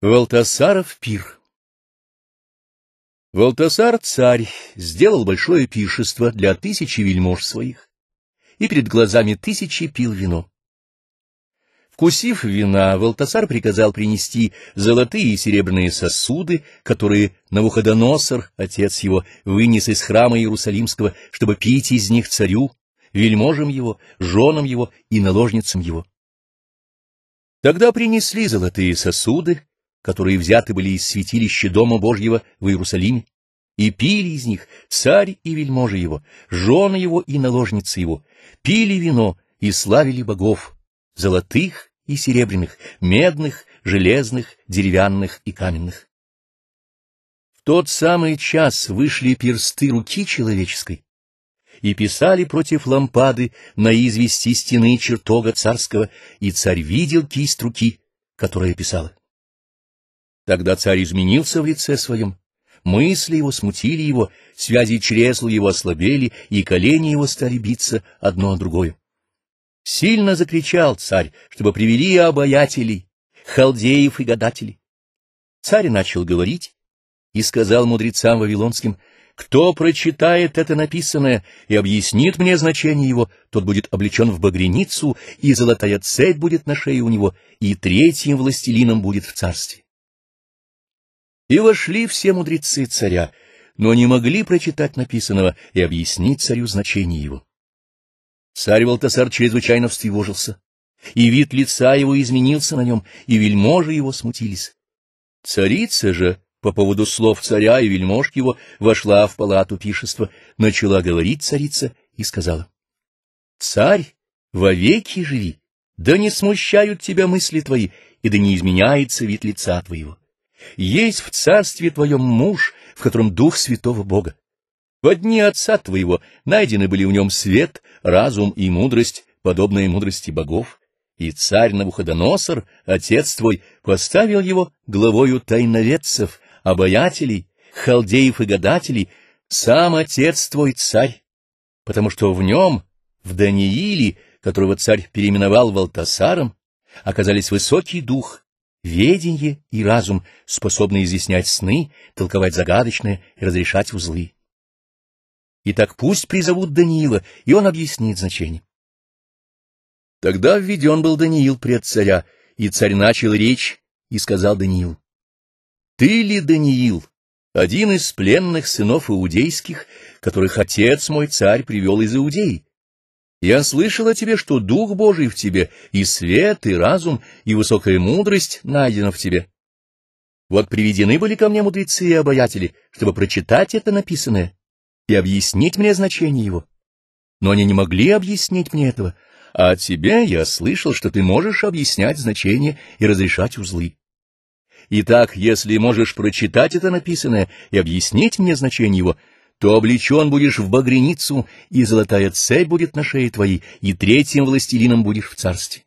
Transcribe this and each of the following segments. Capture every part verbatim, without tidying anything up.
Валтасаров пир. Валтасар, царь, сделал большое пиршество для тысячи вельмож своих, и перед глазами тысячи пил вино. Вкусив вина, Валтасар приказал принести золотые и серебряные сосуды, которые Навуходоносор, отец его, вынес из храма Иерусалимского, чтобы пить из них царю, вельможам его, женам его и наложницам его. Тогда принесли золотые сосуды, которые взяты были из святилища Дома Божьего в Иерусалиме, и пили из них царь и вельможи его, жены его и наложницы его, пили вино и славили богов, золотых и серебряных, медных, железных, деревянных и каменных. В тот самый час вышли персты руки человеческой и писали против лампады на извести стены чертога царского, и царь видел кисть руки, которая писала. Тогда царь изменился в лице своем, мысли его смутили его, связи чресл его ослабели, и колени его стали биться одно о другое. Сильно закричал царь, чтобы привели обаятелей, халдеев и гадателей. Царь начал говорить и сказал мудрецам вавилонским: «Кто прочитает это написанное и объяснит мне значение его, тот будет облечен в багряницу, и золотая цепь будет на шее у него, и третьим властелином будет в царстве». И вошли все мудрецы царя, но не могли прочитать написанного и объяснить царю значение его. Царь Валтасар чрезвычайно встревожился, и вид лица его изменился на нем, и вельможи его смутились. Царица же, по поводу слов царя и вельмож его, вошла в палату пиршества, начала говорить царица и сказала: «Царь, вовеки живи, да не смущают тебя мысли твои, и да не изменяется вид лица твоего. Есть в царстве твоем муж, в котором дух святого Бога. Во дни отца твоего найдены были в нем свет, разум и мудрость, подобные мудрости богов, и царь Навуходоносор, отец твой, поставил его главою тайноведцев, обаятелей, халдеев и гадателей, сам отец твой царь, потому что в нем, в Данииле, которого царь переименовал Валтасаром, оказались высокий дух, веденье и разум, способные изъяснять сны, толковать загадочное и разрешать узлы. Итак, пусть призовут Даниила, и он объяснит значение». Тогда введен был Даниил пред царя, и царь начал речь и сказал Даниилу: «Ты ли, Даниил, один из пленных сынов иудейских, которых отец мой царь привел из Иудеи? Я слышал о тебе, что Дух Божий в тебе, и свет, и разум, и высокая мудрость найдена в тебе. Вот приведены были ко мне мудрецы и обаятели, чтобы прочитать это написанное и объяснить мне значение его. Но они не могли объяснить мне этого, а от тебя я слышал, что ты можешь объяснять значение и разрешать узлы. Итак, если можешь прочитать это написанное и объяснить мне значение его, то облечен будешь в багряницу, и золотая цепь будет на шее твоей, и третьим властелином будешь в царстве».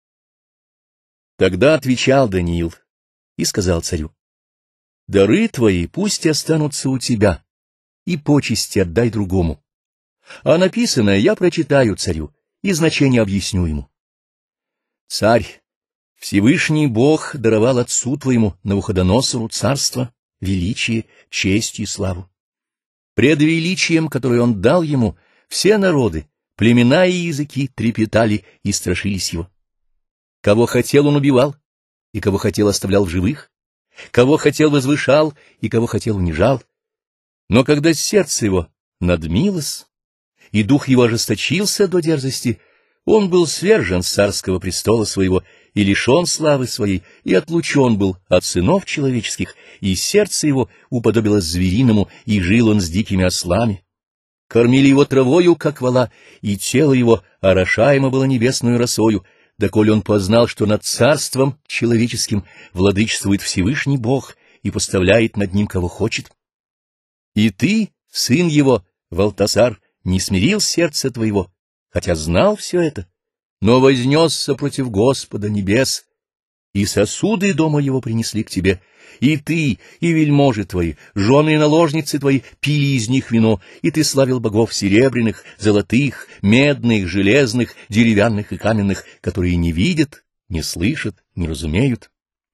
Тогда отвечал Даниил и сказал царю: «Дары твои пусть останутся у тебя, и почести отдай другому. А написанное я прочитаю царю, и значение объясню ему. Царь, Всевышний Бог даровал отцу твоему Навуходоносору царство, величие, честь и славу. Пред величием, которое он дал ему, все народы, племена и языки трепетали и страшились его. Кого хотел, он убивал, и кого хотел, оставлял в живых, кого хотел, возвышал, и кого хотел, унижал. Но когда сердце его надмилось, и дух его ожесточился до дерзости, он был свержен с царского престола своего, и лишен славы своей, и отлучен был от сынов человеческих, и сердце его уподобилось звериному, и жил он с дикими ослами. Кормили его травою, как вола, и тело его орошаемо было небесную росою, доколе он познал, что над царством человеческим владычествует Всевышний Бог и поставляет над ним, кого хочет. И ты, сын его, Валтасар, не смирил сердце твоего, хотя знал все это, но вознесся против Господа небес, и сосуды дома его принесли к тебе, и ты, и вельможи твои, жены и наложницы твои пили из них вино, и ты славил богов серебряных, золотых, медных, железных, деревянных и каменных, которые не видят, не слышат, не разумеют.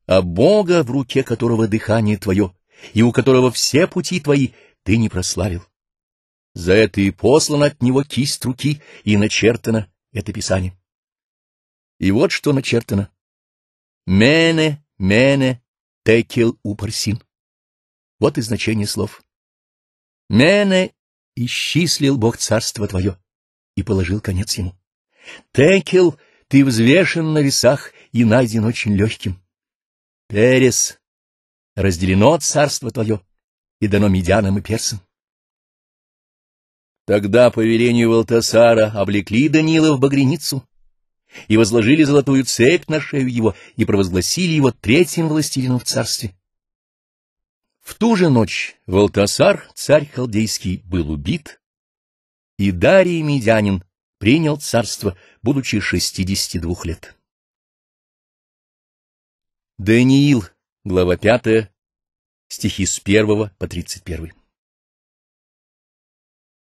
а Бога, в руке которого дыхание твое, и у которого все пути твои, ты не прославил. За это и послана от него кисть руки, и начертано это писание. И вот что начертано. Мене, мене, текел упарсин. Вот и значение слов. Мене исчислил Бог царство твое и положил конец ему. Текел, ты взвешен на весах и найден очень легким. Перес, разделено царство твое и дано медянам и персам. Тогда по велению Валтасара облекли Даниила в багряницу и возложили золотую цепь на шею его и провозгласили его третьим властелином в царстве. В ту же ночь Валтасар, царь халдейский, был убит, и Дарий Медянин принял царство, будучи шестидесяти двух лет. Даниил, глава пятая, стихи с первого по тридцать первый.